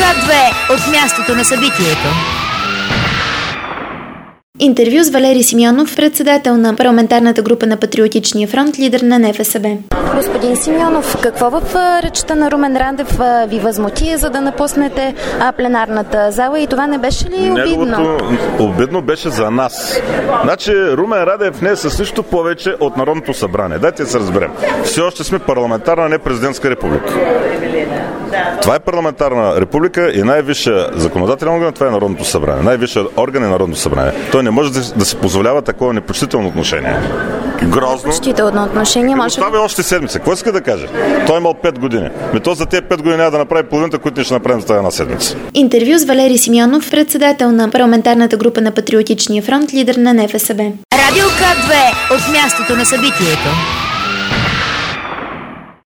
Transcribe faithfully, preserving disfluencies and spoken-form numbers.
К две от мястото на събитието. Интервю с Валери Симеонов, председател на парламентарната група на Патриотичния фронт, лидер на Н Ф С Б. Господин Симеонов, какво в речта на Румен Радев ви възмути, за да напуснете пленарната зала и това не беше ли обидно? Неговото обидно беше за нас. Значи Румен Радев не е с нищо повече от Народното събрание. Дайте се разберем. Все още сме парламентарна, не президентска република. Това е парламентарна република и най-висша законодателен орган, това е Народното събрание. Най-висша орган е Народното събрание. Той не може да, да си позволява такова непочтително отношение. Грозно. Почтително отношение. Може... Това е още седмица. Какво иска да каже? Той имал пет години. Ми то за тези пет години няма да направи половината, които не ще направим за тази една седмица. Интервю с Валери Симеонов, председател на парламентарната група на Патриотичния фронт, лидер на Н Ф С Б. Радио К две от мястото на събитието.